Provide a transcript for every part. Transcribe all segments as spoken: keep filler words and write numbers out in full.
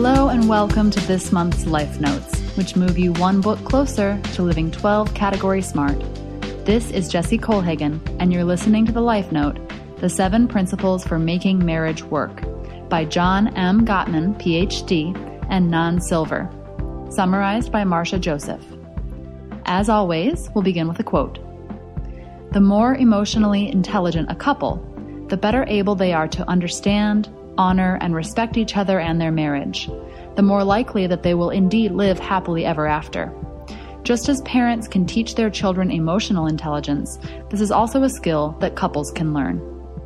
Hello and welcome to this month's Life Notes, which move you one book closer to living twelve category smart. This is Jessie Colhagen, and you're listening to the Life Note, The Seven Principles for Making Marriage Work, by John M. Gottman, P H D, and Nan Silver, summarized by Marcia Joseph. As always, we'll begin with a quote. The more emotionally intelligent a couple, the better able they are to understand, honor, and respect each other and their marriage, the more likely that they will indeed live happily ever after. Just as parents can teach their children emotional intelligence, this is also a skill that couples can learn.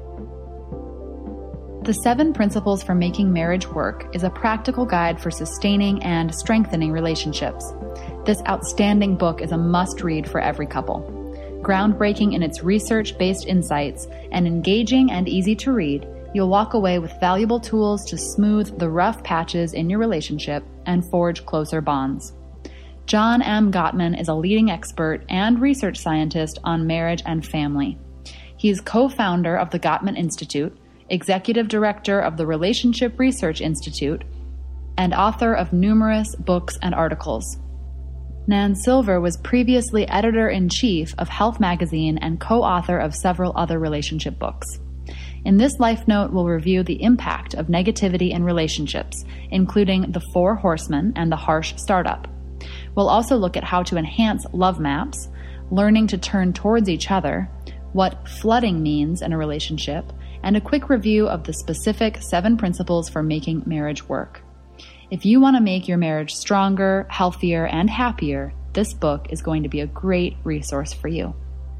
The Seven Principles for Making Marriage Work is a practical guide for sustaining and strengthening relationships. This outstanding book is a must-read for every couple. Groundbreaking in its research-based insights and engaging and easy to read, you'll walk away with valuable tools to smooth the rough patches in your relationship and forge closer bonds. John M. Gottman is a leading expert and research scientist on marriage and family. He is co-founder of the Gottman Institute, executive director of the Relationship Research Institute, and author of numerous books and articles. Nan Silver was previously editor-in-chief of Health Magazine and co-author of several other relationship books. In this Life Note, we'll review the impact of negativity in relationships, including the Four Horsemen and the Harsh Startup. We'll also look at how to enhance love maps, learning to turn towards each other, what flooding means in a relationship, and a quick review of the specific seven principles for making marriage work. If you want to make your marriage stronger, healthier, and happier, this book is going to be a great resource for you.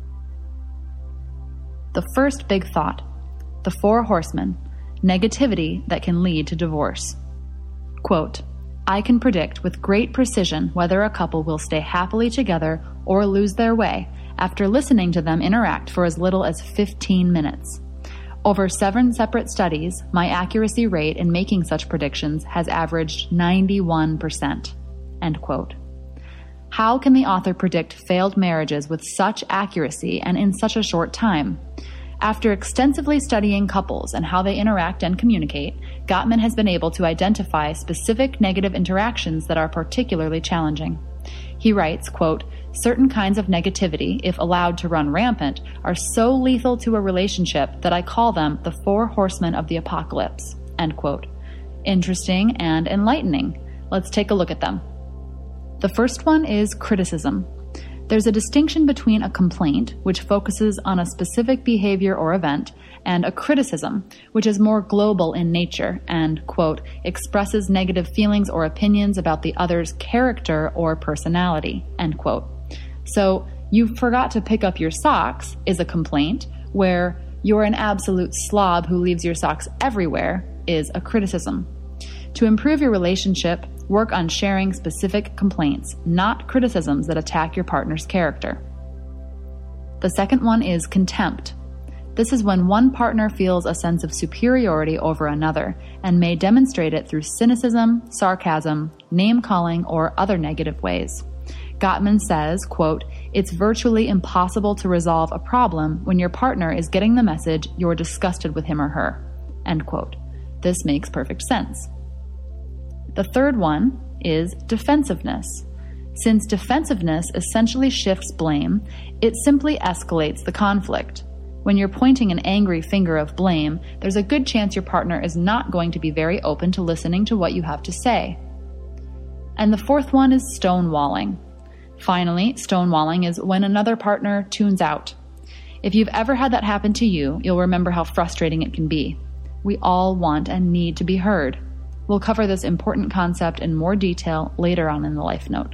The first big thought. The Four Horsemen, negativity that can lead to divorce. Quote, I can predict with great precision whether a couple will stay happily together or lose their way after listening to them interact for as little as fifteen minutes. Over seven separate studies, my accuracy rate in making such predictions has averaged ninety-one percent. End quote. How can the author predict failed marriages with such accuracy and in such a short time? After extensively studying couples and how they interact and communicate, Gottman has been able to identify specific negative interactions that are particularly challenging. He writes, quote, certain kinds of negativity, if allowed to run rampant, are so lethal to a relationship that I call them the Four Horsemen of the Apocalypse, end quote. Interesting and enlightening. Let's take a look at them. The first one is criticism. There's a distinction between a complaint, which focuses on a specific behavior or event, and a criticism, which is more global in nature and, quote, expresses negative feelings or opinions about the other's character or personality, end quote. So, you forgot to pick up your socks is a complaint, where you're an absolute slob who leaves your socks everywhere is a criticism. To improve your relationship, work on sharing specific complaints, not criticisms that attack your partner's character. The second one is contempt. This is when one partner feels a sense of superiority over another and may demonstrate it through cynicism, sarcasm, name-calling, or other negative ways. Gottman says, quote, it's virtually impossible to resolve a problem when your partner is getting the message you're disgusted with him or her, end quote. This makes perfect sense. The third one is defensiveness. Since defensiveness essentially shifts blame, it simply escalates the conflict. When you're pointing an angry finger of blame, there's a good chance your partner is not going to be very open to listening to what you have to say. And the fourth one is stonewalling. Finally, stonewalling is when another partner tunes out. If you've ever had that happen to you, you'll remember how frustrating it can be. We all want and need to be heard. We'll cover this important concept in more detail later on in the Life Note.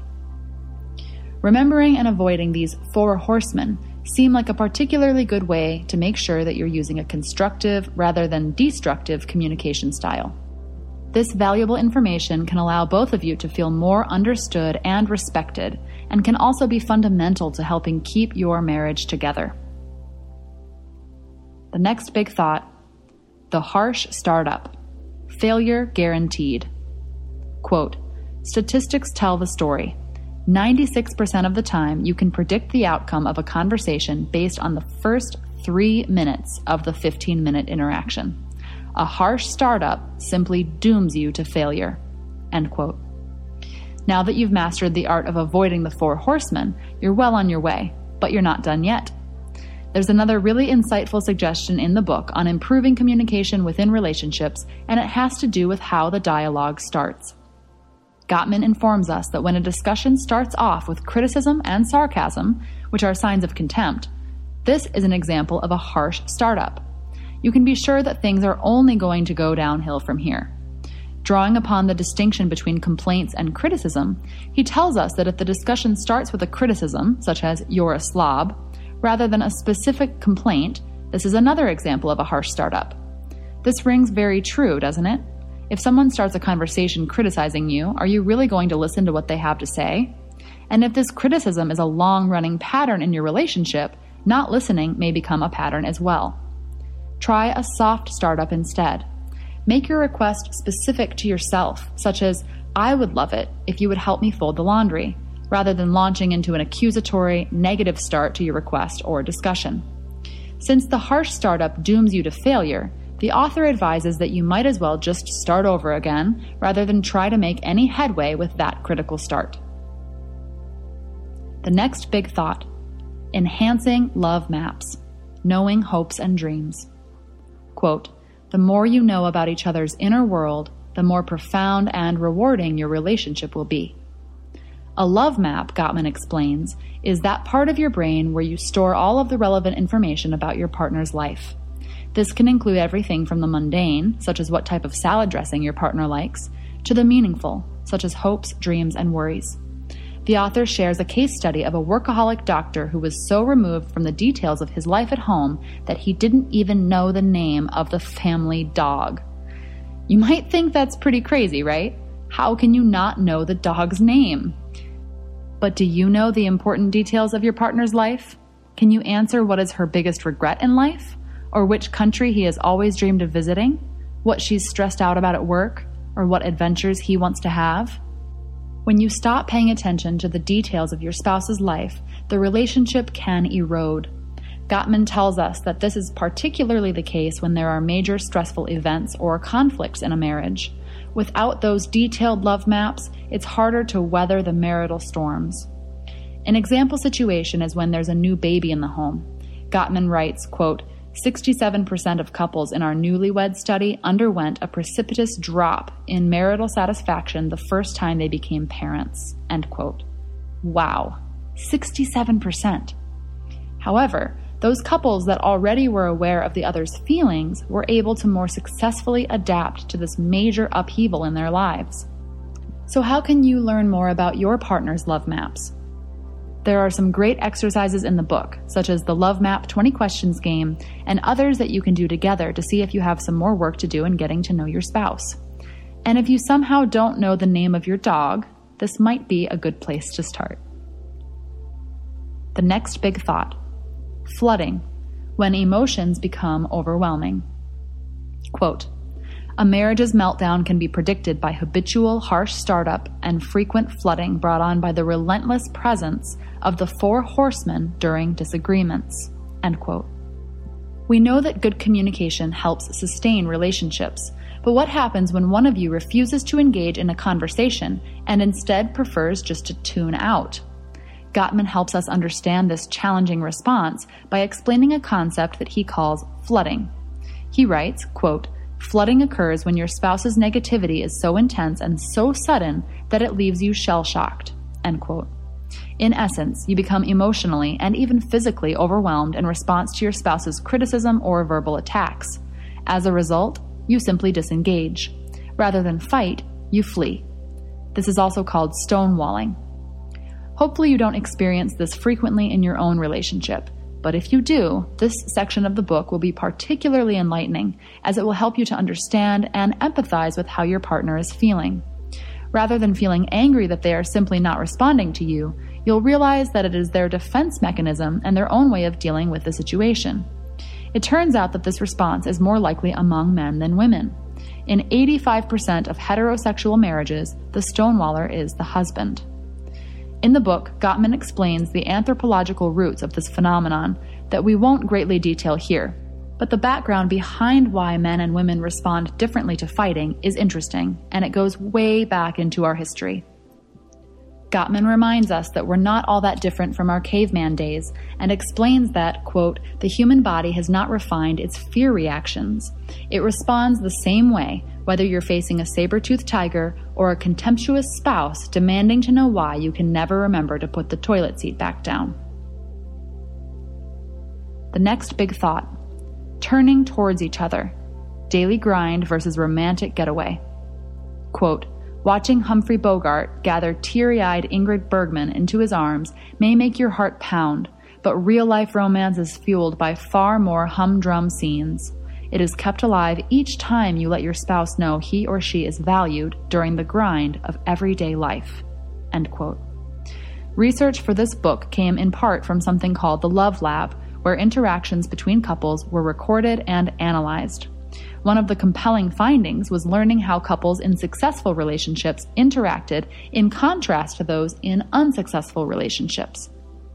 Remembering and avoiding these four horsemen seem like a particularly good way to make sure that you're using a constructive rather than destructive communication style. This valuable information can allow both of you to feel more understood and respected, and can also be fundamental to helping keep your marriage together. The next big thought, the harsh startup. Failure guaranteed. Quote, statistics tell the story. ninety-six percent of the time, you can predict the outcome of a conversation based on the first three minutes of the fifteen-minute interaction. A harsh startup simply dooms you to failure. End quote. Now that you've mastered the art of avoiding the four horsemen, you're well on your way, but you're not done yet. There's another really insightful suggestion in the book on improving communication within relationships, and it has to do with how the dialogue starts. Gottman informs us that when a discussion starts off with criticism and sarcasm, which are signs of contempt, this is an example of a harsh startup. You can be sure that things are only going to go downhill from here. Drawing upon the distinction between complaints and criticism, he tells us that if the discussion starts with a criticism, such as "you're a slob," rather than a specific complaint, this is another example of a harsh startup. This rings very true, doesn't it? If someone starts a conversation criticizing you, are you really going to listen to what they have to say? And if this criticism is a long-running pattern in your relationship, not listening may become a pattern as well. Try a soft startup instead. Make your request specific to yourself, such as, "I would love it if you would help me fold the laundry," rather than launching into an accusatory, negative start to your request or discussion. Since the harsh startup dooms you to failure, the author advises that you might as well just start over again, rather than try to make any headway with that critical start. The next big thought: enhancing love maps, knowing hopes and dreams. Quote, "The more you know about each other's inner world, the more profound and rewarding your relationship will be." A love map, Gottman explains, is that part of your brain where you store all of the relevant information about your partner's life. This can include everything from the mundane, such as what type of salad dressing your partner likes, to the meaningful, such as hopes, dreams, and worries. The author shares a case study of a workaholic doctor who was so removed from the details of his life at home that he didn't even know the name of the family dog. You might think that's pretty crazy, right? How can you not know the dog's name? But do you know the important details of your partner's life? Can you answer what is her biggest regret in life? Or which country he has always dreamed of visiting? What she's stressed out about at work? Or what adventures he wants to have? When you stop paying attention to the details of your spouse's life, the relationship can erode. Gottman tells us that this is particularly the case when there are major stressful events or conflicts in a marriage. Without those detailed love maps, it's harder to weather the marital storms. An example situation is when there's a new baby in the home. Gottman writes, quote, sixty-seven percent of couples in our newlywed study underwent a precipitous drop in marital satisfaction the first time they became parents, end quote. Wow, sixty-seven percent. However, those couples that already were aware of the other's feelings were able to more successfully adapt to this major upheaval in their lives. So how can you learn more about your partner's love maps? There are some great exercises in the book, such as the Love Map twenty Questions game, and others that you can do together to see if you have some more work to do in getting to know your spouse. And if you somehow don't know the name of your dog, this might be a good place to start. The next big thought: flooding, when emotions become overwhelming. Quote, "A marriage's meltdown can be predicted by habitual harsh startup and frequent flooding brought on by the relentless presence of the four horsemen during disagreements." End quote. We know that good communication helps sustain relationships, but what happens when one of you refuses to engage in a conversation and instead prefers just to tune out? Gottman helps us understand this challenging response by explaining a concept that he calls flooding. He writes, quote, "Flooding occurs when your spouse's negativity is so intense and so sudden that it leaves you shell-shocked," end quote. In essence, you become emotionally and even physically overwhelmed in response to your spouse's criticism or verbal attacks. As a result, you simply disengage. Rather than fight, you flee. This is also called stonewalling. Hopefully you don't experience this frequently in your own relationship, but if you do, this section of the book will be particularly enlightening, as it will help you to understand and empathize with how your partner is feeling. Rather than feeling angry that they are simply not responding to you, you'll realize that it is their defense mechanism and their own way of dealing with the situation. It turns out that this response is more likely among men than women. In eighty-five percent of heterosexual marriages, the stonewaller is the husband. In the book, Gottman explains the anthropological roots of this phenomenon that we won't greatly detail here. But the background behind why men and women respond differently to fighting is interesting, and it goes way back into our history. Gottman reminds us that we're not all that different from our caveman days and explains that, quote, the human body has not refined its fear reactions. It responds the same way, whether you're facing a saber-toothed tiger or a contemptuous spouse demanding to know why you can never remember to put the toilet seat back down. The next big thought: turning towards each other. Daily grind versus romantic getaway. Quote, watching Humphrey Bogart gather teary-eyed Ingrid Bergman into his arms may make your heart pound, but real-life romance is fueled by far more humdrum scenes. It is kept alive each time you let your spouse know he or she is valued during the grind of everyday life. End quote. Research for this book came in part from something called the Love Lab, where interactions between couples were recorded and analyzed. One of the compelling findings was learning how couples in successful relationships interacted in contrast to those in unsuccessful relationships.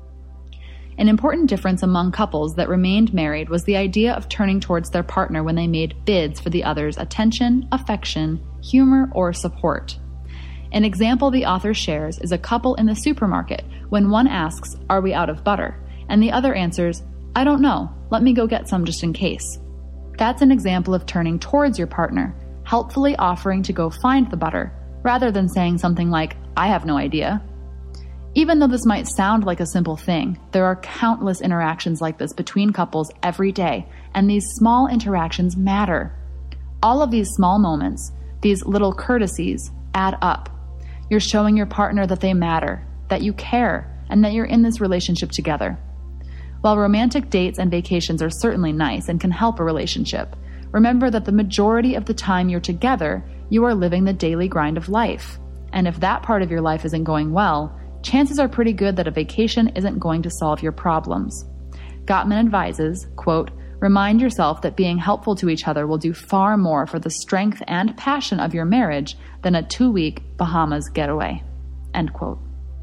An important difference among couples that remained married was the idea of turning towards their partner when they made bids for the other's attention, affection, humor, or support. An example the author shares is a couple in the supermarket when one asks, "Are we out of butter?" and the other answers, "I don't know, let me go get some just in case." That's an example of turning towards your partner, helpfully offering to go find the butter, rather than saying something like, "I have no idea." Even though this might sound like a simple thing, there are countless interactions like this between couples every day, and these small interactions matter. All of these small moments, these little courtesies, add up. You're showing your partner that they matter, that you care, and that you're in this relationship together. While romantic dates and vacations are certainly nice and can help a relationship, remember that the majority of the time you're together, you are living the daily grind of life. And if that part of your life isn't going well, chances are pretty good that a vacation isn't going to solve your problems. Gottman advises, quote, remind yourself that being helpful to each other will do far more for the strength and passion of your marriage than a two-week Bahamas getaway. End quote.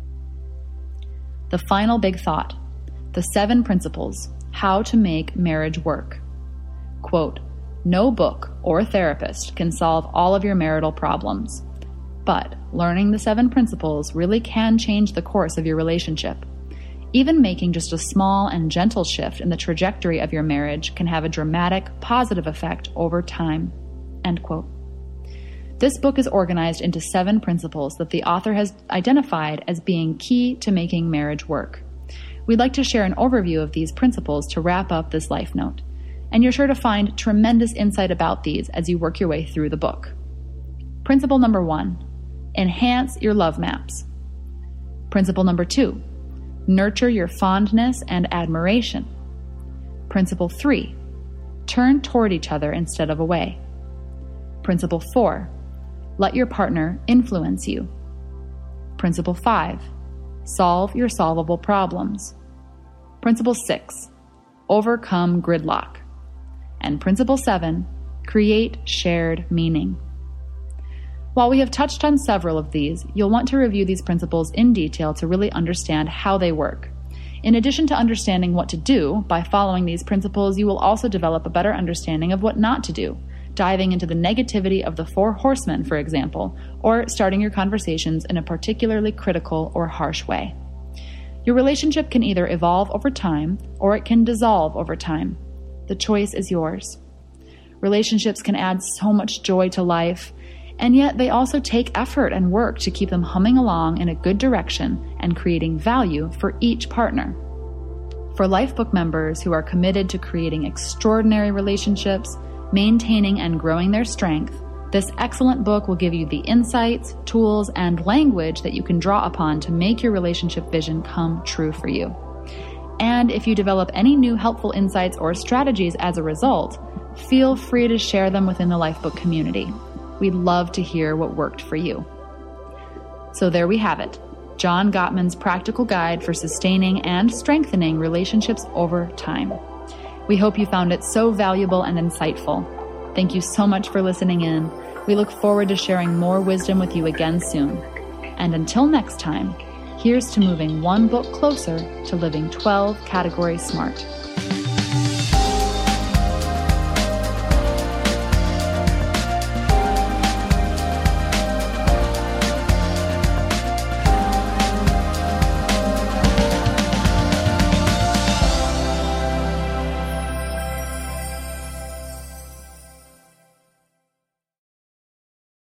The final big thought: the seven principles, how to make marriage work. Quote, no book or therapist can solve all of your marital problems, but learning the seven principles really can change the course of your relationship. Even making just a small and gentle shift in the trajectory of your marriage can have a dramatic, positive effect over time. End quote. This book is organized into seven principles that the author has identified as being key to making marriage work. We'd like to share an overview of these principles to wrap up this life note, and you're sure to find tremendous insight about these as you work your way through the book. Principle number one, enhance your love maps. Principle number two, nurture your fondness and admiration. Principle three, turn toward each other instead of away. Principle four, let your partner influence you. Principle five, solve your solvable problems. Principle six, overcome gridlock. And Principle seven, create shared meaning. While we have touched on several of these, you'll want to review these principles in detail to really understand how they work. In addition to understanding what to do, by following these principles, you will also develop a better understanding of what not to do, diving into the negativity of the four horsemen, for example, or starting your conversations in a particularly critical or harsh way. Your relationship can either evolve over time, or it can dissolve over time. The choice is yours. Relationships can add so much joy to life, and yet they also take effort and work to keep them humming along in a good direction and creating value for each partner. For Lifebook members who are committed to creating extraordinary relationships, maintaining and growing their strength, this excellent book will give you the insights, tools, and language that you can draw upon to make your relationship vision come true for you. And if you develop any new helpful insights or strategies as a result, feel free to share them within the Lifebook community. We'd love to hear what worked for you. So there we have it, John Gottman's practical guide for sustaining and strengthening relationships over time. We hope you found it so valuable and insightful. Thank you so much for listening in. We look forward to sharing more wisdom with you again soon. And until next time, here's to moving one book closer to living twelve categories smart.